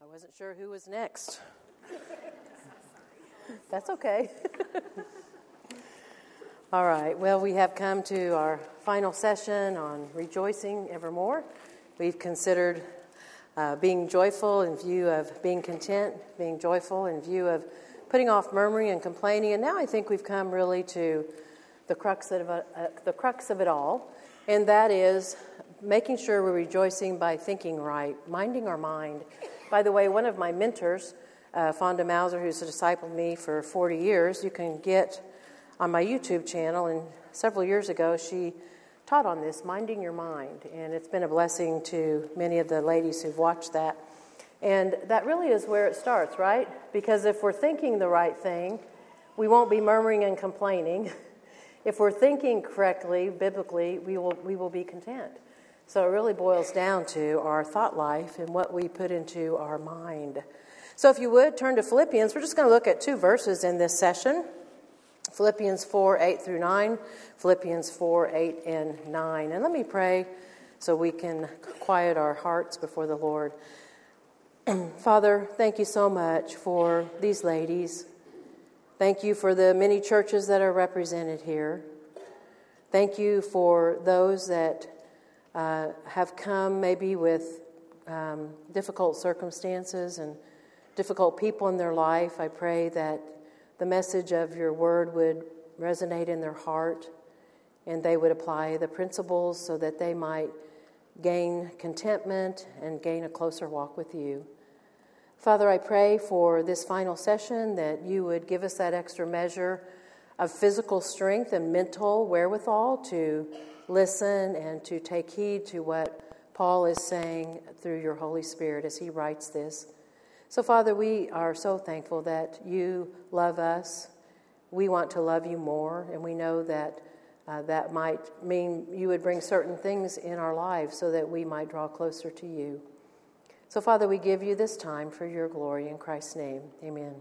wasn't sure who was next. That's okay. All right, well, we have come to our final session on rejoicing evermore. We've considered being joyful in view of being content, being joyful in view of putting off murmuring and complaining, and now I think we've come really to the crux of it all, and that is making sure we're rejoicing by thinking right, minding our mind. By the way, one of my mentors, Fonda Mauser, who's discipled me for 40 years, you can get on my YouTube channel, and several years ago she taught on this, minding your mind, and it's been a blessing to many of the ladies who've watched that. And that really is where it starts, right? Because if we're thinking the right thing, we won't be murmuring and complaining. If we're thinking correctly, biblically, we will be content. So it really boils down to our thought life and what we put into our mind. So if you would, turn to Philippians. We're just going to look at two verses in this session. Philippians 4, 8 through 9. Philippians 4, 8 and 9. And let me pray so we can quiet our hearts before the Lord. Father, thank you so much for these ladies. Thank you for the many churches that are represented here. Thank you for those that have come maybe with difficult circumstances and difficult people in their life. I pray that the message of your word would resonate in their heart and they would apply the principles so that they might gain contentment and gain a closer walk with you. Father, I pray for this final session that you would give us that extra measure of physical strength and mental wherewithal to listen and to take heed to what Paul is saying through your Holy Spirit as he writes this. So, Father, we are so thankful that you love us. We want to love you more, and we know that that might mean you would bring certain things in our lives so that we might draw closer to you. So, Father, we give you this time for your glory in Christ's name. Amen.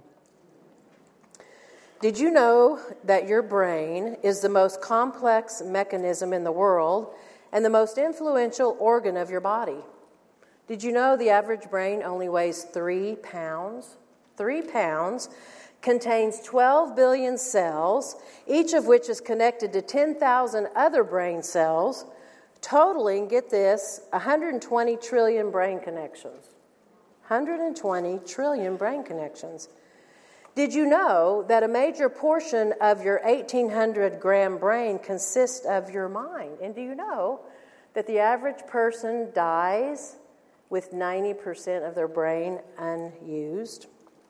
Did you know that your brain is the most complex mechanism in the world and the most influential organ of your body? Did you know the average brain only weighs 3 pounds? 3 pounds, contains 12 billion cells, each of which is connected to 10,000 other brain cells, totaling, get this, 120 trillion brain connections. 120 trillion brain connections. Did you know that a major portion of your 1,800-gram brain consists of your mind? And do you know that the average person dies with 90% of their brain unused?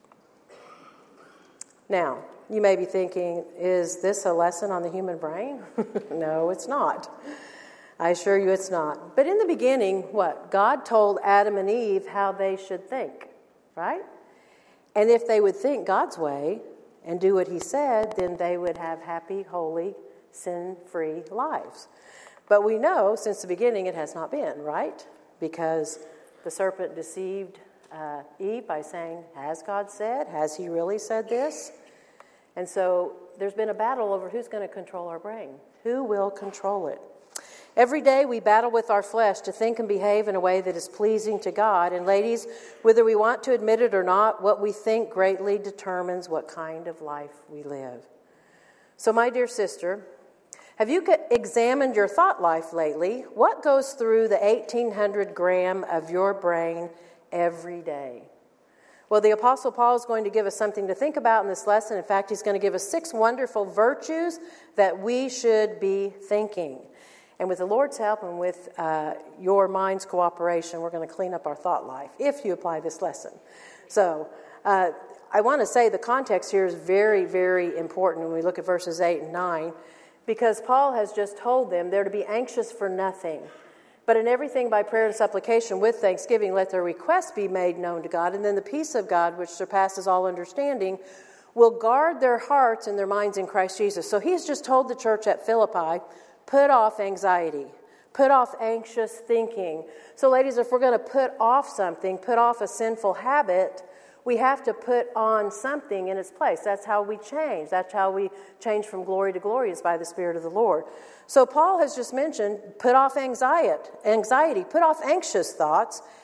Now, you may be thinking, is this a lesson on the human brain? No, it's not. I assure you it's not. But in the beginning, what? God told Adam and Eve how they should think, right? And if they would think God's way and do what he said, then they would have happy, holy, sin-free lives. But we know since the beginning it has not been, right? Because the serpent deceived Eve by saying, has God said? Has he really said this? And so there's been a battle over who's going to control our brain. Who will control it? Every day we battle with our flesh to think and behave in a way that is pleasing to God. And ladies, whether we want to admit it or not, what we think greatly determines what kind of life we live. So my dear sister, have you examined your thought life lately? What goes through the 1,800 gram of your brain every day? Well, the Apostle Paul is going to give us something to think about in this lesson. In fact, he's going to give us 6 wonderful virtues that we should be thinking. And with the Lord's help and with your mind's cooperation, we're going to clean up our thought life if you apply this lesson. So I want to say the context here is very, very important when we look at verses 8 and 9, because Paul has just told them they're to be anxious for nothing, but in everything by prayer and supplication with thanksgiving, let their requests be made known to God, and then the peace of God, which surpasses all understanding, will guard their hearts and their minds in Christ Jesus. So he's just told the church at Philippi, put off anxiety. Put off anxious thinking. So ladies, if we're going to put off something, put off a sinful habit, we have to put on something in its place. That's how we change. That's how we change from glory to glory, is by the Spirit of the Lord. So Paul has just mentioned, put off anxiety, put off anxious thoughts,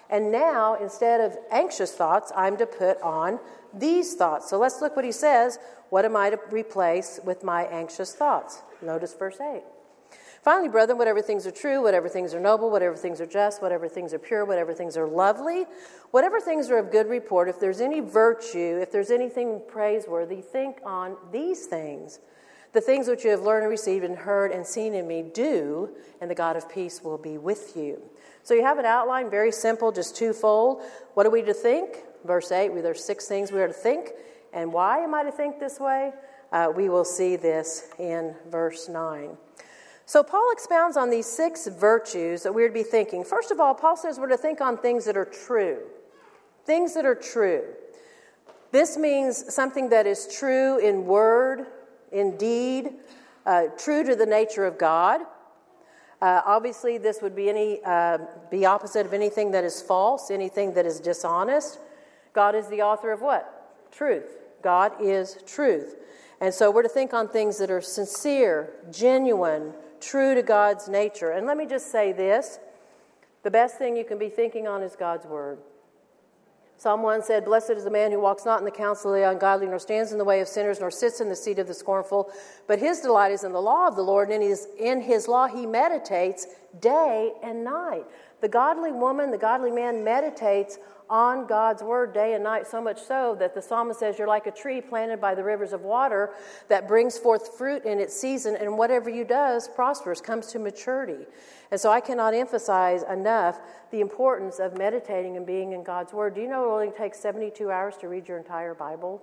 And now, instead of anxious thoughts, I'm to put on these thoughts. So let's look what he says. What am I to replace with my anxious thoughts? Notice verse 8. Finally, brethren, whatever things are true, whatever things are noble, whatever things are just, whatever things are pure, whatever things are lovely, whatever things are of good report, if there's any virtue, if there's anything praiseworthy, think on these things. The things which you have learned and received and heard and seen in me, do, and the God of peace will be with you. So you have an outline, very simple, just twofold. What are we to think? Verse 8, there's 6 things we are to think. And why am I to think this way? We will see this in verse 9. So Paul expounds on these 6 virtues that we're to be thinking. First of all, Paul says we're to think on things that are true. Things that are true. This means something that is true in word, in deed, true to the nature of God. Obviously, this would be be opposite of anything that is false, anything that is dishonest. God is the author of what? Truth. God is truth. And so we're to think on things that are sincere, genuine, true to God's nature. And let me just say this. The best thing you can be thinking on is God's word. Psalm 1 said, "Blessed is the man who walks not in the counsel of the ungodly, nor stands in the way of sinners, nor sits in the seat of the scornful. But his delight is in the law of the Lord, and in his law he meditates day and night." The godly woman, the godly man meditates on God's word day and night, so much so that the psalmist says you're like a tree planted by the rivers of water that brings forth fruit in its season, and whatever you does prospers, comes to maturity. And so I cannot emphasize enough the importance of meditating and being in God's word. Do you know it only takes 72 hours to read your entire Bible?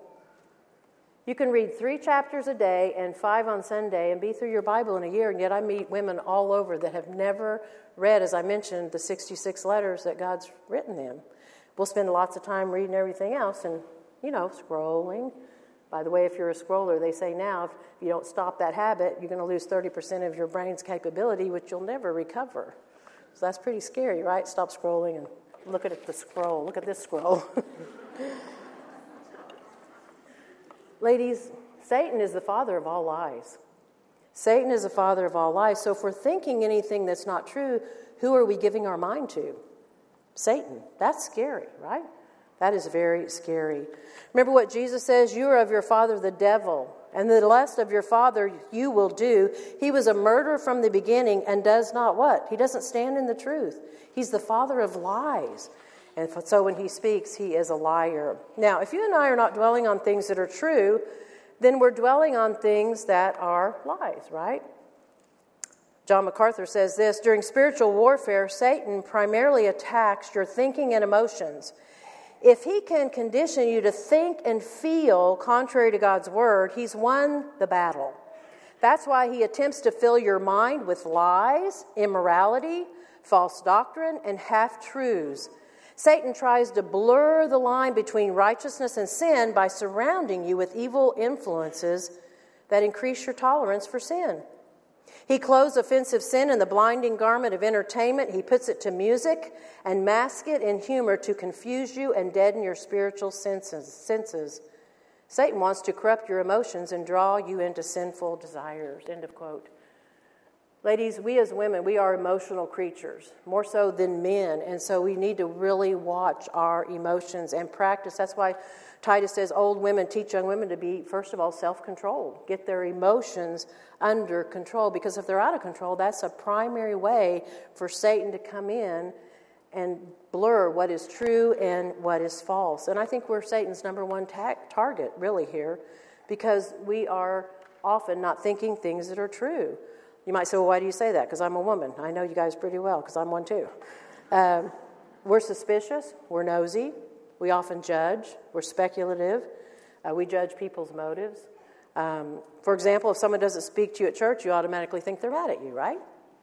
You can read 3 chapters a day and 5 on Sunday and be through your Bible in a year, and yet I meet women all over that have never read, as I mentioned, the 66 letters that God's written them. We'll spend lots of time reading everything else and, scrolling. By the way, if you're a scroller, they say now if you don't stop that habit, you're going to lose 30% of your brain's capability, which you'll never recover. So that's pretty scary, right? Stop scrolling and look at the scroll. Look at this scroll. Ladies, Satan is the father of all lies. Satan is the father of all lies. So if we're thinking anything that's not true, who are we giving our mind to? Satan. That's scary, right? That is very scary. Remember what Jesus says, "You are of your father the devil, and the lust of your father you will do. He was a murderer from the beginning and does not" what? He doesn't stand in the truth. He's the father of lies. And so when he speaks, he is a liar. Now, if you and I are not dwelling on things that are true, then we're dwelling on things that are lies, right? John MacArthur says this, "During spiritual warfare, Satan primarily attacks your thinking and emotions. If he can condition you to think and feel contrary to God's word, he's won the battle. That's why he attempts to fill your mind with lies, immorality, false doctrine, and half-truths. Satan tries to blur the line between righteousness and sin by surrounding you with evil influences that increase your tolerance for sin. He clothes offensive sin in the blinding garment of entertainment. He puts it to music and masks it in humor to confuse you and deaden your spiritual senses. Satan wants to corrupt your emotions and draw you into sinful desires." End of quote. Ladies, we as women, we are emotional creatures, more so than men, and so we need to really watch our emotions and practice. That's why Titus says old women teach young women to be, first of all, self-controlled, get their emotions under control, because if they're out of control, that's a primary way for Satan to come in and blur what is true and what is false. And I think we're Satan's number one target, really, here, because we are often not thinking things that are true. You might say, well, why do you say that? Because I'm a woman. I know you guys pretty well, because I'm one too. We're suspicious. We're nosy. We often judge. We're speculative. We judge people's motives. For example, if someone doesn't speak to you at church, you automatically think they're mad at you, right?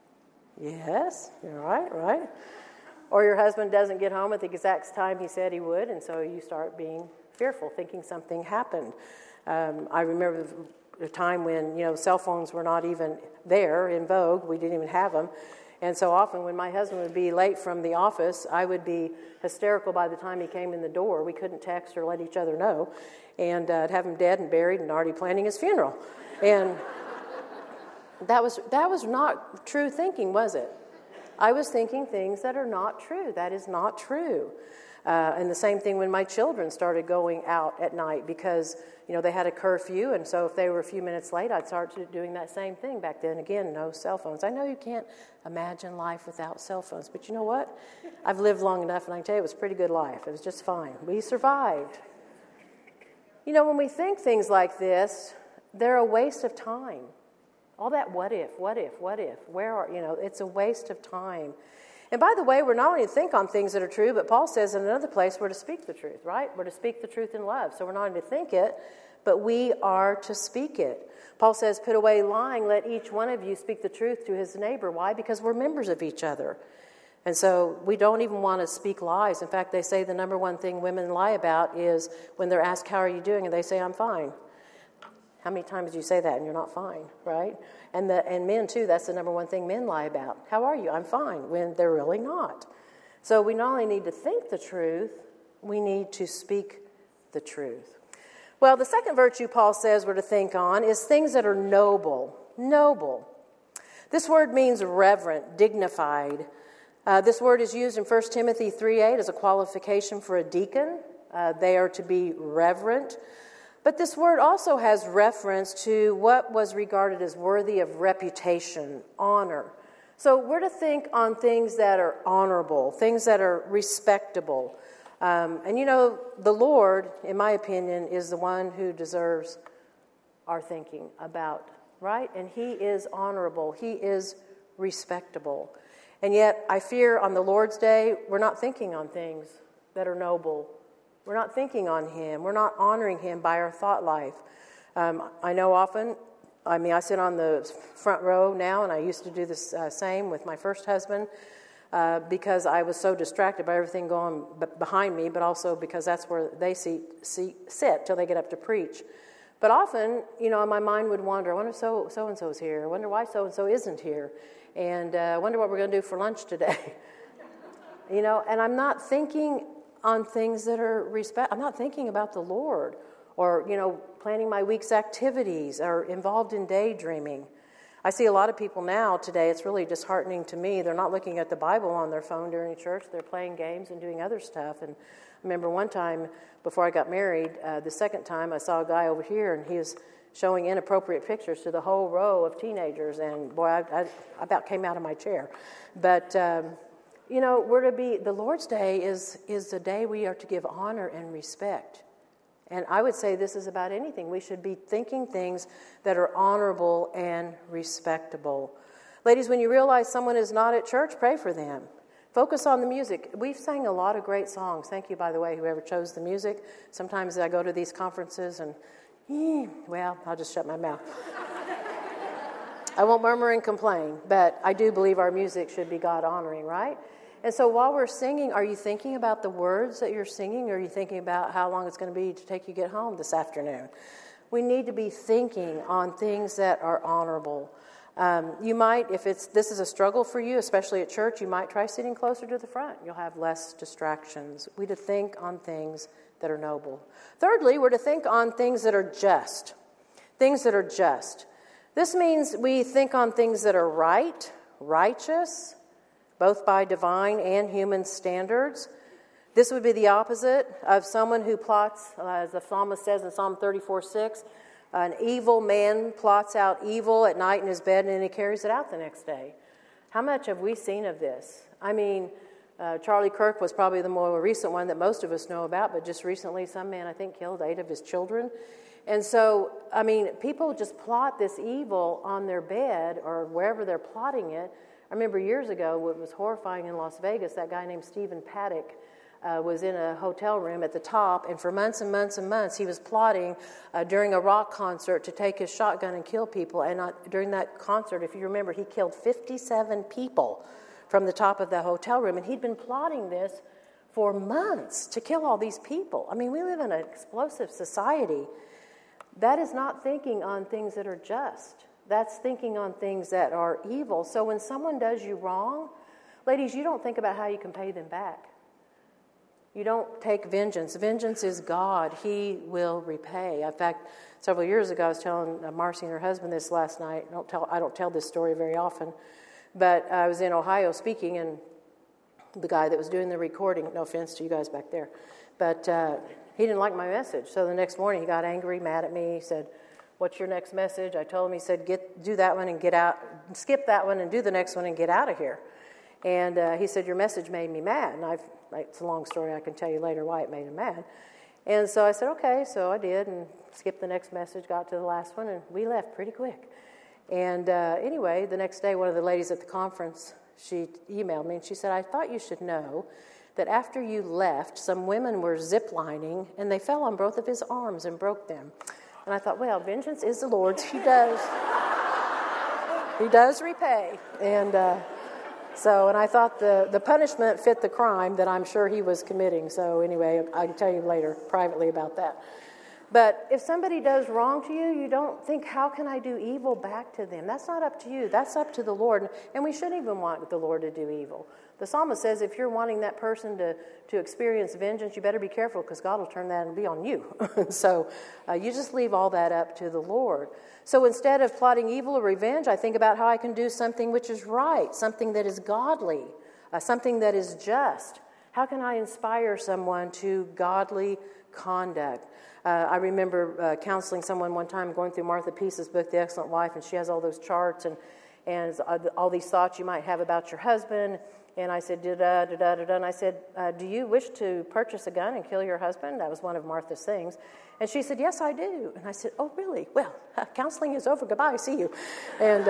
Yes, you're right. Or your husband doesn't get home at the exact time he said he would, and so you start being fearful, thinking something happened. I remember a time when, cell phones were not even there in vogue. We didn't even have them. And so often when my husband would be late from the office, I would be hysterical by the time he came in the door. We couldn't text or let each other know. And I'd have him dead and buried and already planning his funeral. And that was not true thinking, was it? I was thinking things that are not true. That is not true. And the same thing when my children started going out at night because, they had a curfew. And so if they were a few minutes late, I'd start doing that same thing. Back then, again, no cell phones. I know you can't imagine life without cell phones. But you know what? I've lived long enough, and I can tell you it was a pretty good life. It was just fine. We survived. When we think things like this, they're a waste of time. All that what if, where are, it's a waste of time. And by the way, we're not only to think on things that are true, but Paul says in another place we're to speak the truth, right? We're to speak the truth in love. So we're not only to think it, but we are to speak it. Paul says, put away lying, let each one of you speak the truth to his neighbor. Why? Because we're members of each other. And so we don't even want to speak lies. In fact, they say the number one thing women lie about is when they're asked, how are you doing? And they say, I'm fine. How many times do you say that and you're not fine, right? And men, too, that's the number one thing men lie about. How are you? I'm fine, when they're really not. So we not only need to think the truth, we need to speak the truth. Well, the second virtue Paul says we're to think on is things that are noble. Noble. This word means reverent, dignified. This word is used in 1 Timothy 3:8 as a qualification for a deacon. They are to be reverent. But this word also has reference to what was regarded as worthy of reputation, honor. So we're to think on things that are honorable, things that are respectable. The Lord, in my opinion, is the one who deserves our thinking about, right? And He is honorable. He is respectable. And yet, I fear on the Lord's Day, we're not thinking on things that are noble. We're not thinking on Him. We're not honoring Him by our thought life. I know often, I sit on the front row now, and I used to do this same with my first husband because I was so distracted by everything going behind me, but also because that's where they sit till they get up to preach. But often, my mind would wander. I wonder if so-and-so's here. I wonder why so-and-so isn't here. And I wonder what we're going to do for lunch today. And I'm not thinking on things that are I'm not thinking about the Lord or, planning my week's activities or involved in daydreaming. I see a lot of people now today, it's really disheartening to me. They're not looking at the Bible on their phone during church. They're playing games and doing other stuff. And I remember one time before I got married, the second time I saw a guy over here and he was showing inappropriate pictures to the whole row of teenagers. And boy, I about came out of my chair. But we're to be, the Lord's Day is the day we are to give honor and respect. And I would say this is about anything. We should be thinking things that are honorable and respectable. Ladies, when you realize someone is not at church, pray for them. Focus on the music. We've sang a lot of great songs. Thank you, by the way, whoever chose the music. Sometimes I go to these conferences and, I'll just shut my mouth. I won't murmur and complain, but I do believe our music should be God-honoring, right? And so while we're singing, are you thinking about the words that you're singing, or are you thinking about how long it's going to be to take you get home this afternoon? We need to be thinking on things that are honorable. You might, if this is a struggle for you, especially at church, you might try sitting closer to the front. You'll have less distractions. We're to think on things that are noble. Thirdly, we're to think on things that are just. Things that are just. This means we think on things that are right, righteous, both by divine and human standards. This would be the opposite of someone who plots, as the psalmist says in Psalm 34:6, an evil man plots out evil at night in his bed and then he carries it out the next day. How much have we seen of this? Charlie Kirk was probably the more recent one that most of us know about, but just recently some man, I think, killed 8 of his children. And so, people just plot this evil on their bed or wherever they're plotting it. I remember years ago, what was horrifying in Las Vegas, that guy named Stephen Paddock was in a hotel room at the top, and for months and months and months, he was plotting during a rock concert to take his shotgun and kill people. And during that concert, if you remember, he killed 57 people from the top of the hotel room. And he'd been plotting this for months to kill all these people. We live in an explosive society. That is not thinking on things that are just. That's thinking on things that are evil. So when someone does you wrong, ladies, you don't think about how you can pay them back. You don't take vengeance. Vengeance is God. He will repay. In fact, several years ago, I was telling Marcy and her husband this last night. I don't tell this story very often. But I was in Ohio speaking, and the guy that was doing the recording, no offense to you guys back there, but he didn't like my message. So the next morning he got angry, mad at me. He said, "What's your next message?" I told him. He said, do that one and get out, skip that one and do the next one and get out of here. And he said, "Your message made me mad." And it's a long story. I can tell you later why it made him mad. And so I said, okay. So I did and skipped the next message, got to the last one, and we left pretty quick. And anyway, the next day, one of the ladies at the conference, she emailed me and she said, "I thought you should know that after you left, some women were zip-lining and they fell on both of his arms and broke them." And I thought, well, vengeance is the Lord's. He does repay. And and I thought the punishment fit the crime that I'm sure he was committing. So anyway, I can tell you later privately about that. But if somebody does wrong to you, you don't think, how can I do evil back to them? That's not up to you. That's up to the Lord. And we shouldn't even want the Lord to do evil. The psalmist says if you're wanting that person to experience vengeance, you better be careful because God will turn that and be on you. So you just leave all that up to the Lord. So instead of plotting evil or revenge, I think about how I can do something which is right, something that is godly, something that is just. How can I inspire someone to godly conduct? I remember counseling someone one time going through Martha Peace's book, The Excellent Wife, and she has all those charts and all these thoughts you might have about your husband. And I said, da-da-da-da-da-da. And I said, do you wish to purchase a gun and kill your husband? That was one of Martha's things. And she said, yes, I do. And I said, oh, really? Well, counseling is over. Goodbye. See you. And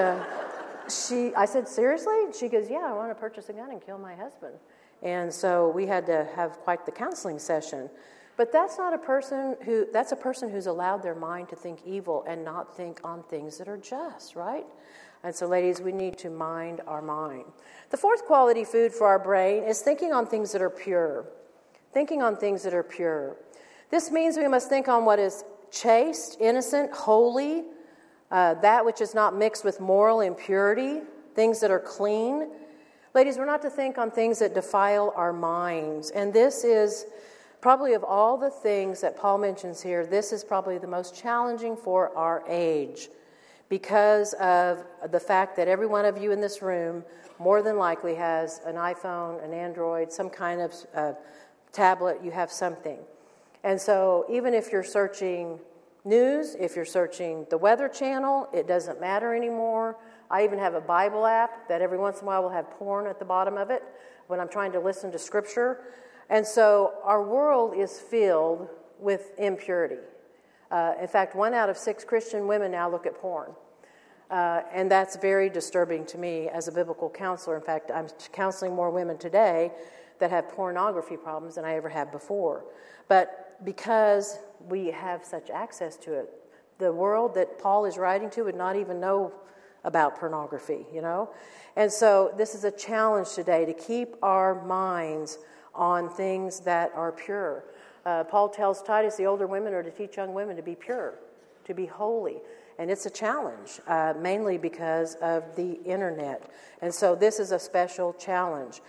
I said, seriously? She goes, yeah, I want to purchase a gun and kill my husband. And so we had to have quite the counseling session. But that's a person who's allowed their mind to think evil and not think on things that are just, right? And so, ladies, we need to mind our mind. The fourth quality food for our brain is thinking on things that are pure. Thinking on things that are pure. This means we must think on what is chaste, innocent, holy, that which is not mixed with moral impurity, things that are clean. Ladies, we're not to think on things that defile our minds. And this is probably, of all the things that Paul mentions here, this is probably the most challenging for our age because of the fact that every one of you in this room more than likely has an iPhone, an Android, some kind of tablet. You have something. And so even if you're searching news, if you're searching the Weather Channel, it doesn't matter anymore. I even have a Bible app that every once in a while will have porn at the bottom of it when I'm trying to listen to Scripture. And so our world is filled with impurity. In fact, 1 out of 6 Christian women now look at porn. And that's very disturbing to me as a biblical counselor. In fact, I'm counseling more women today that have pornography problems than I ever have before. But because we have such access to it, the world that Paul is writing to would not even know about pornography, you know? And so this is a challenge today to keep our minds on things that are pure. Paul tells Titus the older women are to teach young women to be pure, to be holy. And it's a challenge, mainly because of the internet. And so this is a special challenge.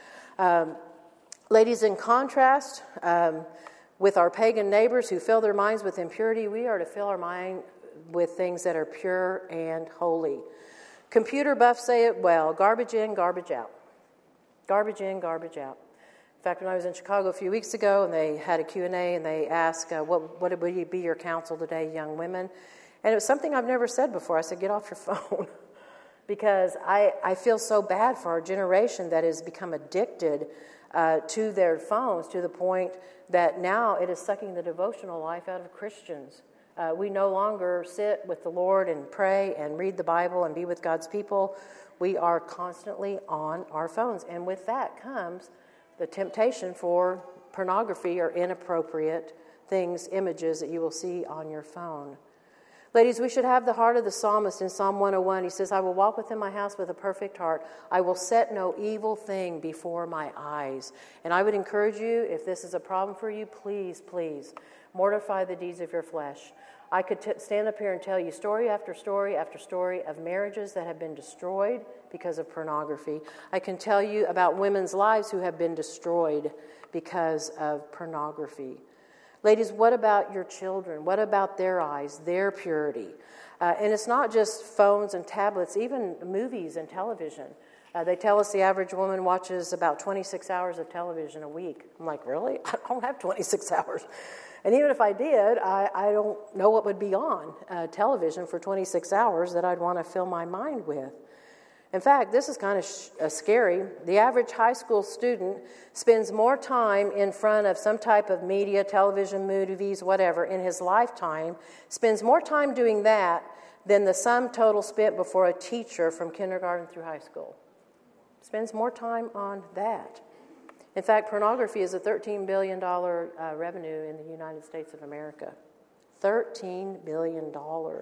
Ladies, in contrast, with our pagan neighbors who fill their minds with impurity, we are to fill our mind with things that are pure and holy. Computer buffs say it well: garbage in, garbage out. Garbage in, garbage out. In fact, when I was in Chicago a few weeks ago and they had a Q&A and they asked, what would be your counsel today, young women? And it was something I've never said before. I said, get off your phone. Because I feel so bad for our generation that has become addicted to their phones to the point that now it is sucking the devotional life out of Christians. We no longer sit with the Lord and pray and read the Bible and be with God's people. We are constantly on our phones. And with that comes the temptation for pornography or inappropriate things, images that you will see on your phone. Ladies, we should have the heart of the psalmist in Psalm 101. He says, I will walk within my house with a perfect heart. I will set no evil thing before my eyes. And I would encourage you, if this is a problem for you, please, please, mortify the deeds of your flesh. I could stand up here and tell you story after story after story of marriages that have been destroyed because of pornography. I can tell you about women's lives who have been destroyed because of pornography. Ladies, what about your children? What about their eyes, their purity? And it's not just phones and tablets, even movies and television. They tell us the average woman watches about 26 hours of television a week. I'm like, really? I don't have 26 hours. And even if I did, I don't know what would be on television for 26 hours that I'd want to fill my mind with. In fact, this is kind of scary. The average high school student spends more time in front of some type of media, television, movies, whatever, in his lifetime, spends more time doing that than the sum total spent before a teacher from kindergarten through high school. Spends more time on that. In fact, pornography is a $13 billion revenue in the United States of America. $13 billion.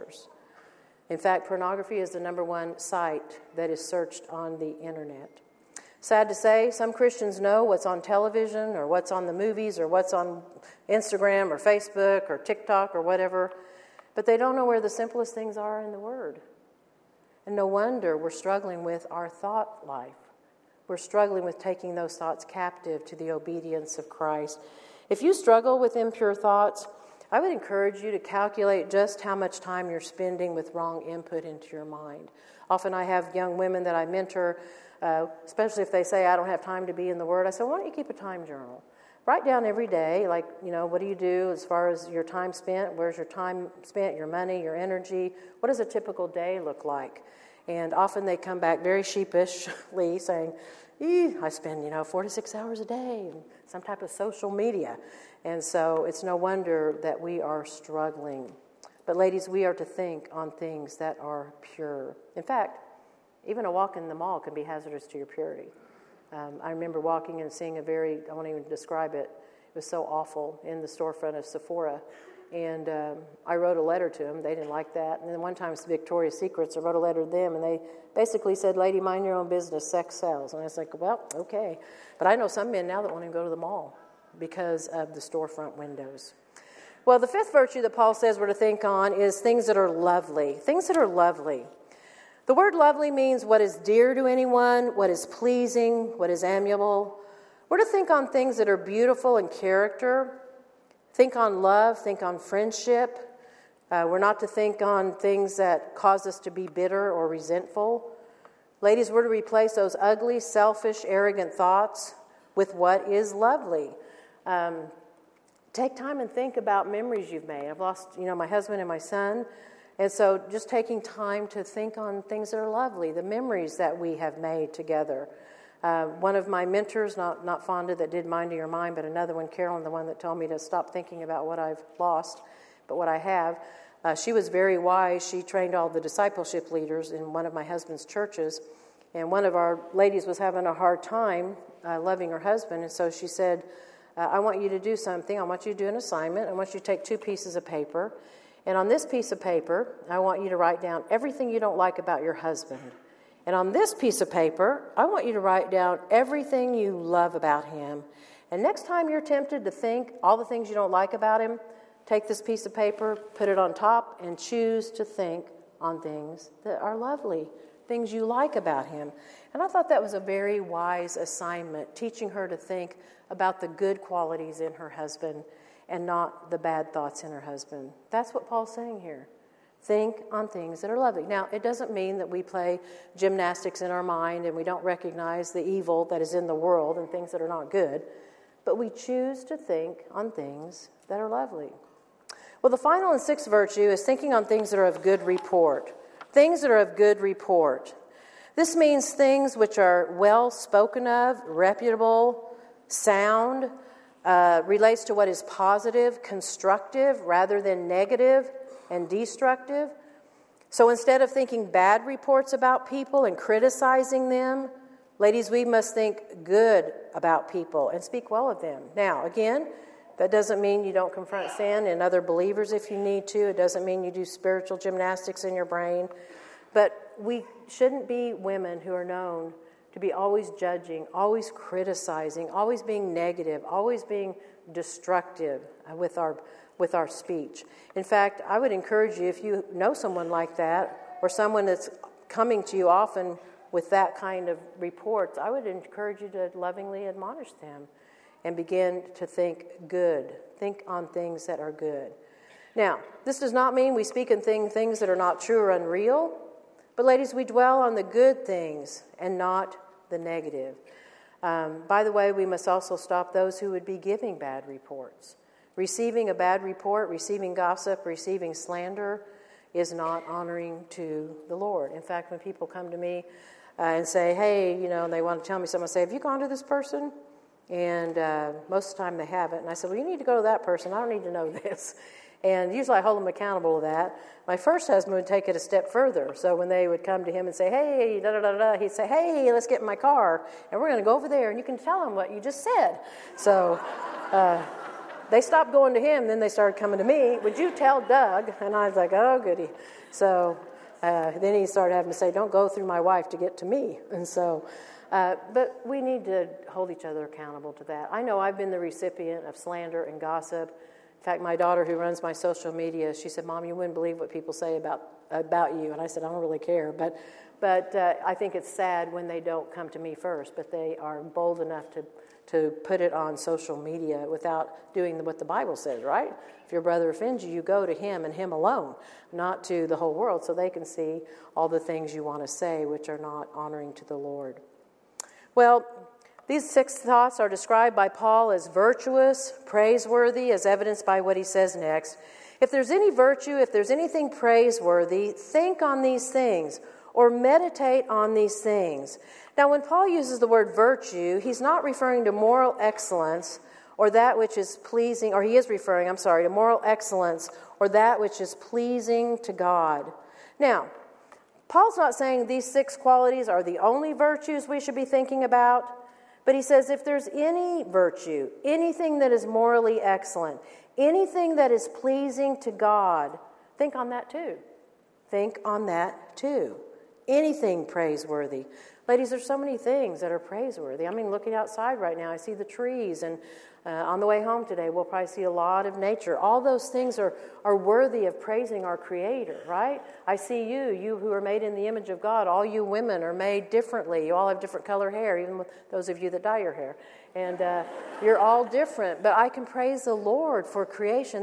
In fact, pornography is the number one site that is searched on the internet. Sad to say, some Christians know what's on television or what's on the movies or what's on Instagram or Facebook or TikTok or whatever, but they don't know where the simplest things are in the Word. And no wonder we're struggling with our thought life. We're struggling with taking those thoughts captive to the obedience of Christ. If you struggle with impure thoughts, I would encourage you to calculate just how much time you're spending with wrong input into your mind. Often I have young women that I mentor, especially if they say, I don't have time to be in the Word. I say, why don't you keep a time journal? Write down every day, like, what do you do as far as your time spent? Where's your time spent, your money, your energy? What does a typical day look like? And often they come back very sheepishly saying, I spend, 4 to 6 hours a day in some type of social media. And so it's no wonder that we are struggling. But ladies, we are to think on things that are pure. In fact, even a walk in the mall can be hazardous to your purity. I remember walking and seeing I won't even describe it. It was so awful in the storefront of Sephora. And I wrote a letter to them. They didn't like that. And then one time, it's Victoria's Secrets. I wrote a letter to them, and they basically said, lady, mind your own business, sex sells. And I was like, well, okay. But I know some men now that won't even go to the mall because of the storefront windows. Well, the fifth virtue that Paul says we're to think on is things that are lovely. Things that are lovely. The word lovely means what is dear to anyone, what is pleasing, what is amiable. We're to think on things that are beautiful in character. Think on love, think on friendship. We're not to think on things that cause us to be bitter or resentful. Ladies, we're to replace those ugly, selfish, arrogant thoughts with what is lovely. Take time and think about memories you've made. I've lost, my husband and my son. And so just taking time to think on things that are lovely, the memories that we have made together. One of my mentors, not Fonda that did Mind to Your Mind, but another one, Carolyn, the one that told me to stop thinking about what I've lost, but what I have. She was very wise. She trained all the discipleship leaders in one of my husband's churches. And one of our ladies was having a hard time loving her husband. And so she said, I want you to do something. I want you to do an assignment. I want you to take 2 pieces of paper. And on this piece of paper, I want you to write down everything you don't like about your husband. And on this piece of paper, I want you to write down everything you love about him. And next time you're tempted to think all the things you don't like about him, take this piece of paper, put it on top, and choose to think on things that are lovely, things you like about him. And I thought that was a very wise assignment, teaching her to think about the good qualities in her husband and not the bad thoughts in her husband. That's what Paul's saying here. Think on things that are lovely. Now, it doesn't mean that we play gymnastics in our mind and we don't recognize the evil that is in the world and things that are not good, but we choose to think on things that are lovely. Well, the final and sixth virtue is thinking on things that are of good report. Things that are of good report. This means things which are well spoken of, reputable, sound, relates to what is positive, constructive, rather than negative and destructive. So instead of thinking bad reports about people and criticizing them, ladies, we must think good about people and speak well of them. Now, again, that doesn't mean you don't confront sin in other believers if you need to. It doesn't mean you do spiritual gymnastics in your brain. But we shouldn't be women who are known to be always judging, always criticizing, always being negative, always being destructive with our speech. In fact, I would encourage you, if you know someone like that, or someone that's coming to you often with that kind of reports, I would encourage you to lovingly admonish them and begin to think good. Think on things that are good. Now, this does not mean we speak and think things that are not true or unreal, But ladies, we dwell on the good things and not the negative. By the way, we must also stop those who would be giving bad reports. Receiving a bad report, receiving gossip, receiving slander is not honoring to the Lord. In fact, when people come to me and say, hey, and they want to tell me something, I say, have you gone to this person? And most of the time they haven't. And I said, well, you need to go to that person. I don't need to know this. And usually I hold them accountable to that. My first husband would take it a step further. So when they would come to him and say, hey, da-da-da-da, he'd say, hey, let's get in my car, and we're going to go over there, and you can tell them what you just said. So they stopped going to him, then they started coming to me. Would you tell Doug? And I was like, oh, goody. So then he started having to say, don't go through my wife to get to me. And so, but we need to hold each other accountable to that. I know I've been the recipient of slander and gossip. In fact, my daughter, who runs my social media, she said, Mom, you wouldn't believe what people say about you. And I said, I don't really care. But I think it's sad when they don't come to me first, but they are bold enough to put it on social media without doing what the Bible says, right? If your brother offends you, you go to him and him alone, not to the whole world, so they can see all the things you want to say, which are not honoring to the Lord. Well, these 6 thoughts are described by Paul as virtuous, praiseworthy, as evidenced by what he says next. If there's any virtue, if there's anything praiseworthy, think on these things or meditate on these things. Now, when Paul uses the word virtue, he's not referring to moral excellence or that which is pleasing, or he is referring, to moral excellence or that which is pleasing to God. Now, Paul's not saying these 6 qualities are the only virtues we should be thinking about. But he says if there's any virtue, anything that is morally excellent, anything that is pleasing to God, think on that too. Think on that too. Anything praiseworthy. Ladies, there's so many things that are praiseworthy. I mean, looking outside right now, I see the trees, and on the way home today, we'll probably see a lot of nature. All those things are worthy of praising our Creator, right? I see you who are made in the image of God. All you women are made differently. You all have different color hair, even with those of you that dye your hair. And you're all different. But I can praise the Lord for creation.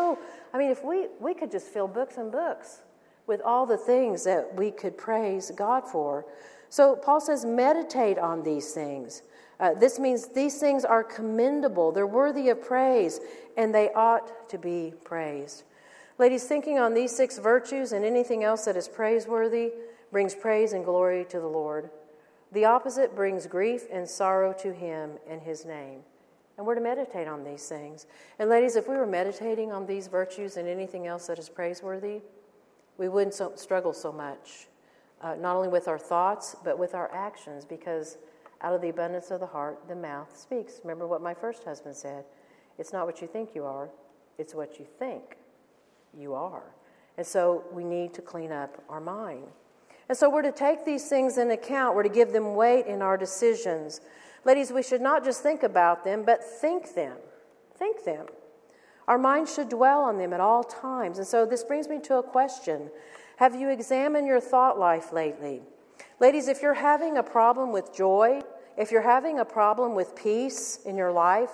If we could just fill books and books with all the things that we could praise God for. So Paul says, meditate on these things. This means these things are commendable. They're worthy of praise, and they ought to be praised. Ladies, thinking on these 6 virtues and anything else that is praiseworthy brings praise and glory to the Lord. The opposite brings grief and sorrow to Him and His name. And we're to meditate on these things. And ladies, if we were meditating on these virtues and anything else that is praiseworthy, we wouldn't struggle so much, not only with our thoughts, but with our actions, because out of the abundance of the heart, the mouth speaks. Remember what my first husband said. It's not what you think you are, it's what you think you are. And so we need to clean up our mind. And so we're to take these things in account. We're to give them weight in our decisions. Ladies, we should not just think about them, but think them. Think them. Our mind should dwell on them at all times. And so this brings me to a question. Have you examined your thought life lately? Ladies, if you're having a problem with joy, if you're having a problem with peace in your life,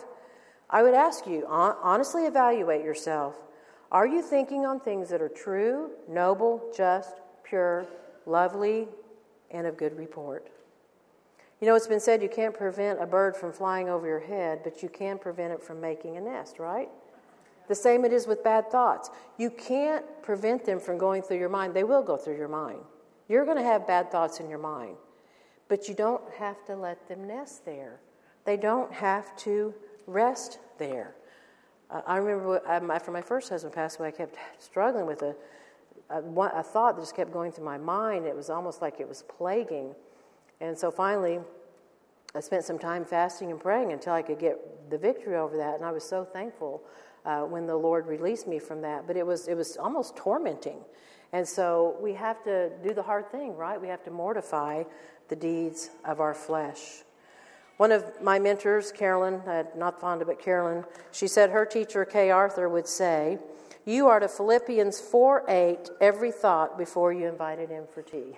I would ask you, honestly evaluate yourself. Are you thinking on things that are true, noble, just, pure, lovely, and of good report? You know, it's been said you can't prevent a bird from flying over your head, but you can prevent it from making a nest, right? The same it is with bad thoughts. You can't prevent them from going through your mind. They will go through your mind. You're going to have bad thoughts in your mind, but you don't have to let them nest there. They don't have to rest there. I remember after my first husband passed away, I kept struggling with a thought that just kept going through my mind. It was almost like it was plaguing. And so finally, I spent some time fasting and praying until I could get the victory over that. And I was so thankful when the Lord released me from that. But it was almost tormenting. And so we have to do the hard thing, right? We have to mortify the deeds of our flesh. One of my mentors, Carolyn, not fond of it, Carolyn, she said her teacher, Kay Arthur, would say, you are to Philippians 4:8 every thought before you invited him for tea.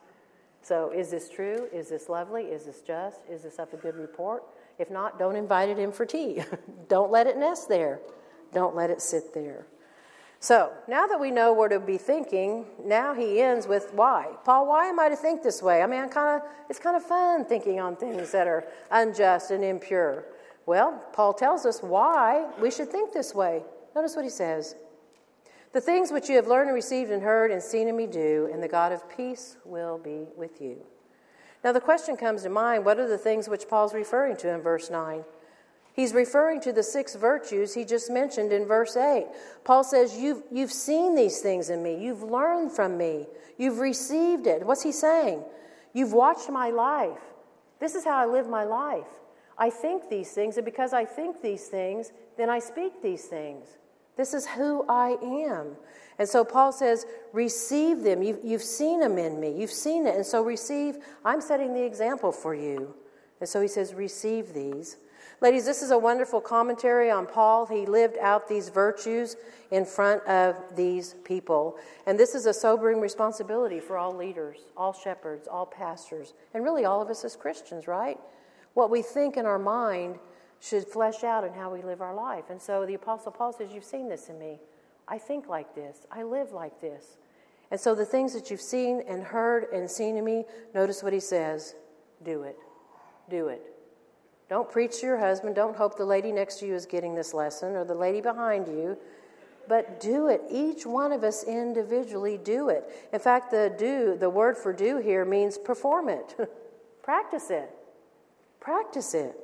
So is this true? Is this lovely? Is this just? Is this of a good report? If not, don't invite it in for tea. Don't let it nest there. Don't let it sit there. So, now that we know where to be thinking, now he ends with why. Paul, why am I to think this way? I mean, it's kind of fun thinking on things that are unjust and impure. Well, Paul tells us why we should think this way. Notice what he says. The things which you have learned and received and heard and seen in me do, and the God of peace will be with you. Now the question comes to mind, what are the things which Paul's referring to in verse 9? He's referring to the 6 virtues he just mentioned in verse 8. Paul says, you've seen these things in me. You've learned from me. You've received it. What's he saying? You've watched my life. This is how I live my life. I think these things, and because I think these things, then I speak these things. This is who I am. And so Paul says, receive them. You've seen them in me. You've seen it. And so receive. I'm setting the example for you. And so he says, receive these. Ladies, this is a wonderful commentary on Paul. He lived out these virtues in front of these people. And this is a sobering responsibility for all leaders, all shepherds, all pastors, and really all of us as Christians, right? What we think in our mind should flesh out in how we live our life. And so the Apostle Paul says, you've seen this in me. I think like this. I live like this. And so the things that you've seen and heard and seen in me, notice what he says. Do it. Do it. Don't preach to your husband. Don't hope the lady next to you is getting this lesson or the lady behind you. But do it. Each one of us individually do it. In fact, the word for do here means perform it. Practice it. Practice it.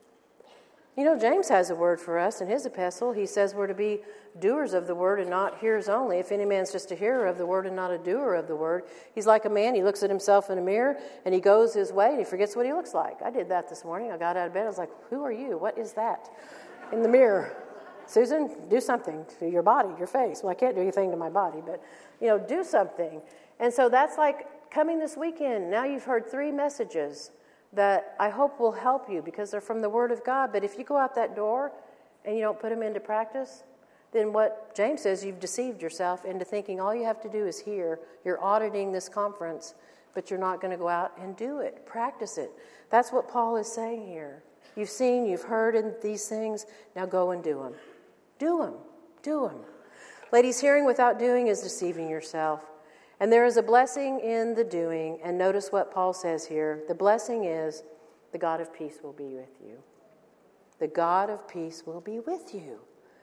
You know, James has a word for us in his epistle. He says we're to be doers of the word and not hearers only. If any man's just a hearer of the word and not a doer of the word, he's like a man. He looks at himself in a mirror and he goes his way and he forgets what he looks like. I did that this morning. I got out of bed. I was like, who are you? What is that? In the mirror. Susan, do something to your body, your face. Well, I can't do anything to my body, but, do something. And so that's like coming this weekend. Now you've heard 3 messages that I hope will help you because they're from the Word of God. But if you go out that door and you don't put them into practice, then what James says, you've deceived yourself into thinking all you have to do is hear. You're auditing this conference, but you're not going to go out and do it. Practice it. That's what Paul is saying here. You've seen, you've heard in these things. Now go and do them. Do them. Do them. Ladies, hearing without doing is deceiving yourself. And there is a blessing in the doing. And notice what Paul says here. The blessing is the God of peace will be with you. The God of peace will be with you.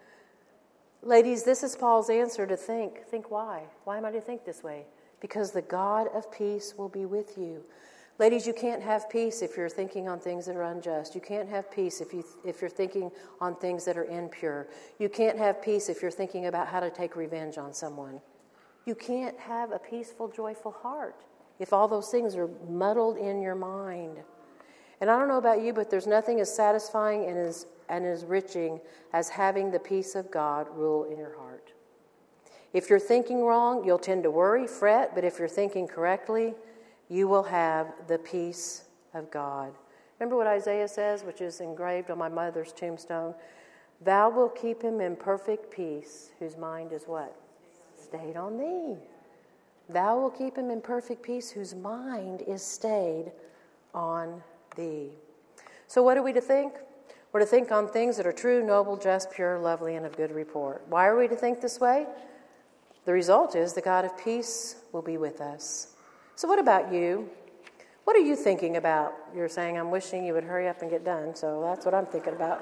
Ladies, this is Paul's answer to think. Think why? Why am I to think this way? Because the God of peace will be with you. Ladies, you can't have peace if you're thinking on things that are unjust. You can't have peace if you're thinking on things that are impure. You can't have peace if you're thinking about how to take revenge on someone. You can't have a peaceful, joyful heart if all those things are muddled in your mind. And I don't know about you, but there's nothing as satisfying and as enriching as having the peace of God rule in your heart. If you're thinking wrong, you'll tend to worry, fret, but if you're thinking correctly, you will have the peace of God. Remember what Isaiah says, which is engraved on my mother's tombstone? Thou wilt keep him in perfect peace, whose mind is what? Stayed on thee. Thou wilt keep him in perfect peace, whose mind is stayed on thee. So what are we to think? We're to think on things that are true, noble, just, pure, lovely, and of good report. Why are we to think this way? The result is the God of peace will be with us. So what about you? What are you thinking about? You're saying, I'm wishing you would hurry up and get done, so that's what I'm thinking about.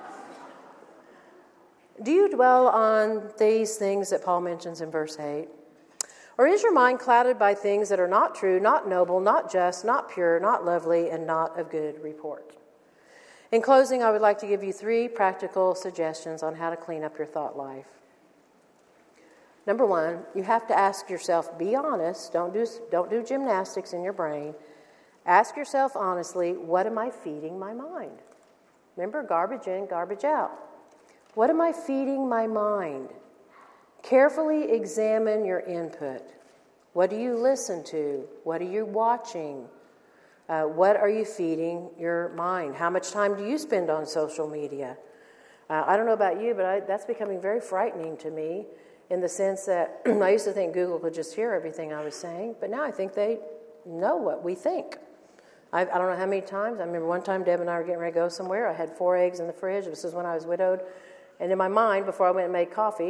Do you dwell on these things that Paul mentions in verse 8? Or is your mind clouded by things that are not true, not noble, not just, not pure, not lovely, and not of good report? In closing, I would like to give you 3 practical suggestions on how to clean up your thought life. Number 1, you have to ask yourself, be honest, don't do gymnastics in your brain. Ask yourself honestly, what am I feeding my mind? Remember, garbage in, garbage out. What am I feeding my mind? Carefully examine your input. What do you listen to? What are you watching? What are you feeding your mind? How much time do you spend on social media? I don't know about you, but that's becoming very frightening to me in the sense that I used to think Google could just hear everything I was saying, but now I think they know what we think. I don't know how many times. I remember one time Deb and I were getting ready to go somewhere. I had 4 eggs in the fridge. This is when I was widowed. And in my mind, before I went and made coffee,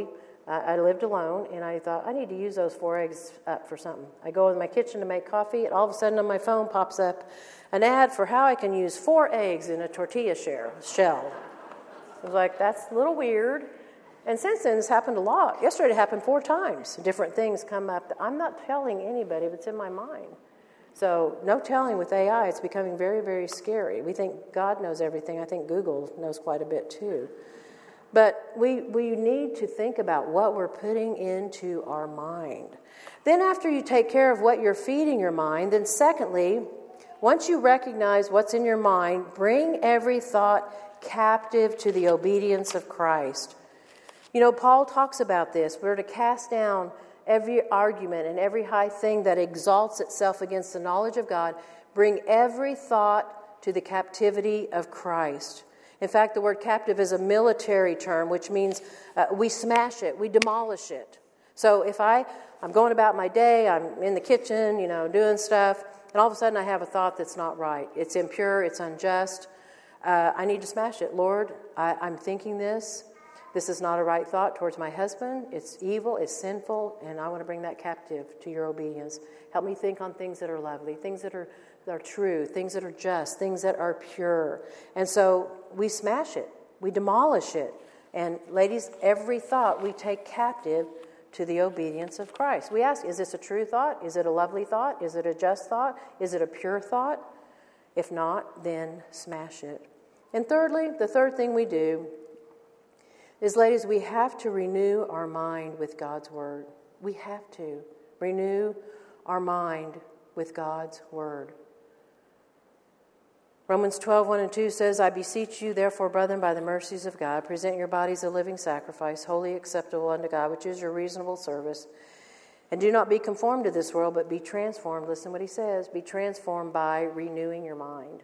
I lived alone, and I thought, I need to use those 4 eggs up for something. I go in my kitchen to make coffee, and all of a sudden on my phone pops up an ad for how I can use 4 eggs in a tortilla shell. I was like, that's a little weird. And since then, it's happened a lot. Yesterday, it happened 4 times. Different things come up that I'm not telling anybody, but it's in my mind. So no telling with AI. It's becoming very, very scary. We think God knows everything. I think Google knows quite a bit too. But we need to think about what we're putting into our mind. Then after you take care of what you're feeding your mind, then secondly, once you recognize what's in your mind, bring every thought captive to the obedience of Christ. You know, Paul talks about this. We're to cast down every argument and every high thing that exalts itself against the knowledge of God. Bring every thought to the captivity of Christ. In fact, the word captive is a military term, which means we smash it, we demolish it. So if I'm going about my day, I'm in the kitchen, doing stuff, and all of a sudden I have a thought that's not right. It's impure, it's unjust. I need to smash it. Lord, I'm thinking this. This is not a right thought towards my husband. It's evil, it's sinful, and I want to bring that captive to your obedience. Help me think on things that are lovely, things that are true, things that are just, things that are pure. And so we smash it, we demolish it. And ladies, every thought we take captive to the obedience of Christ. We ask, is this a true thought? Is it a lovely thought? Is it a just thought? Is it a pure thought? If not, then smash it. And thirdly, the third thing we do is, ladies, we have to renew our mind with God's Word. We have to renew our mind with God's Word. Romans 12:1-2 says, I beseech you, therefore, brethren, by the mercies of God, present your bodies a living sacrifice, wholly acceptable unto God, which is your reasonable service. And do not be conformed to this world, but be transformed. Listen to what he says. Be transformed by renewing your mind.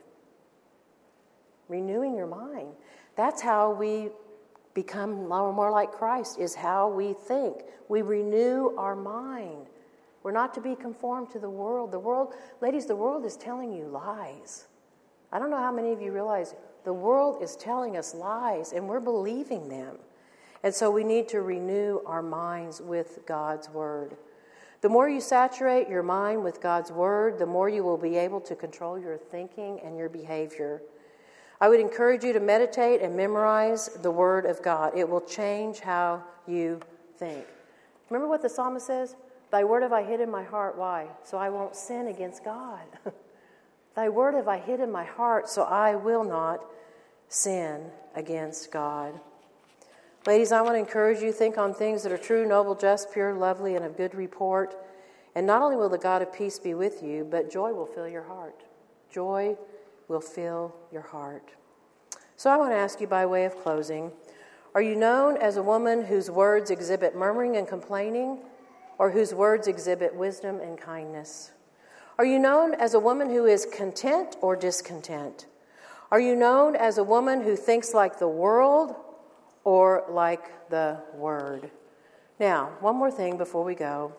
Renewing your mind. That's how we become more like Christ, is how we think. We renew our mind. We're not to be conformed to the world. The world, ladies, the world is telling you lies. I don't know how many of you realize the world is telling us lies, and we're believing them. And so we need to renew our minds with God's Word. The more you saturate your mind with God's Word, the more you will be able to control your thinking and your behavior. I would encourage you to meditate and memorize the Word of God. It will change how you think. Remember what the psalmist says? Thy word have I hid in my heart. Why? So I won't sin against God. Thy word have I hid in my heart, so I will not sin against God. Ladies, I want to encourage you, think on things that are true, noble, just, pure, lovely, and of good report. And not only will the God of peace be with you, but joy will fill your heart. Joy will fill your heart. So I want to ask you by way of closing, are you known as a woman whose words exhibit murmuring and complaining, or whose words exhibit wisdom and kindness? Are you known as a woman who is content or discontent? Are you known as a woman who thinks like the world or like the Word? Now, one more thing before we go.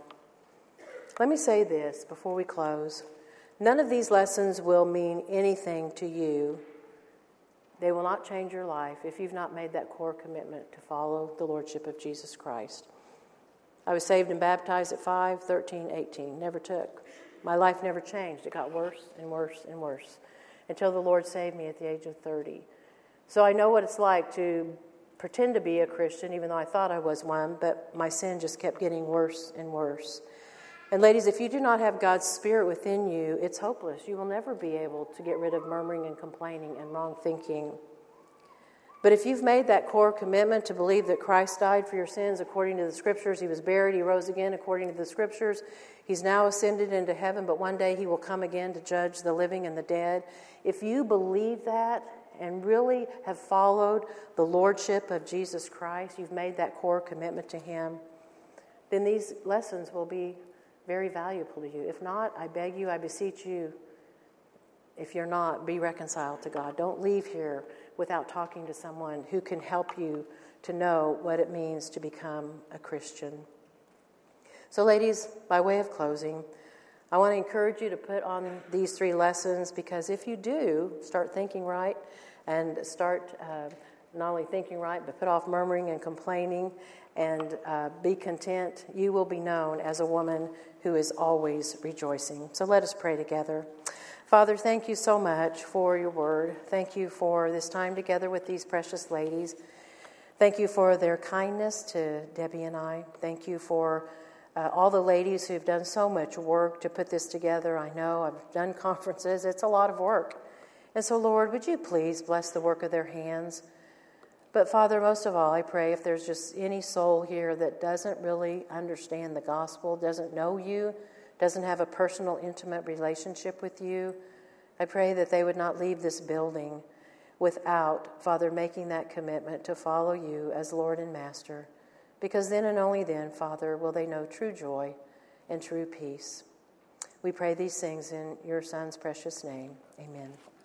Let me say this before we close. None of these lessons will mean anything to you. They will not change your life if you've not made that core commitment to follow the Lordship of Jesus Christ. I was saved and baptized at 5, 13, 18. Never took. My life never changed. It got worse and worse and worse until the Lord saved me at the age of 30. So I know what it's like to pretend to be a Christian, even though I thought I was one, but my sin just kept getting worse and worse. And ladies, if you do not have God's Spirit within you, it's hopeless. You will never be able to get rid of murmuring and complaining and wrong thinking. But if you've made that core commitment to believe that Christ died for your sins according to the Scriptures, He was buried, He rose again according to the Scriptures, He's now ascended into heaven, but one day He will come again to judge the living and the dead. If you believe that and really have followed the Lordship of Jesus Christ, you've made that core commitment to Him, then these lessons will be very valuable to you. If not, I beg you, I beseech you, if you're not, be reconciled to God. Don't leave here without talking to someone who can help you to know what it means to become a Christian. So ladies, by way of closing, I want to encourage you to put on these 3 lessons, because if you do start thinking right and start not only thinking right, but put off murmuring and complaining, and be content. You will be known as a woman who is always rejoicing. So let us pray together. Father, thank you so much for your word. Thank you for this time together with these precious ladies. Thank you for their kindness to Debbie and I. Thank you for all the ladies who've done so much work to put this together. I know I've done conferences. It's a lot of work. And so, Lord, would you please bless the work of their hands? But, Father, most of all, I pray if there's just any soul here that doesn't really understand the gospel, doesn't know you, doesn't have a personal, intimate relationship with you, I pray that they would not leave this building without, Father, making that commitment to follow you as Lord and Master. Because then and only then, Father, will they know true joy and true peace. We pray these things in your Son's precious name. Amen.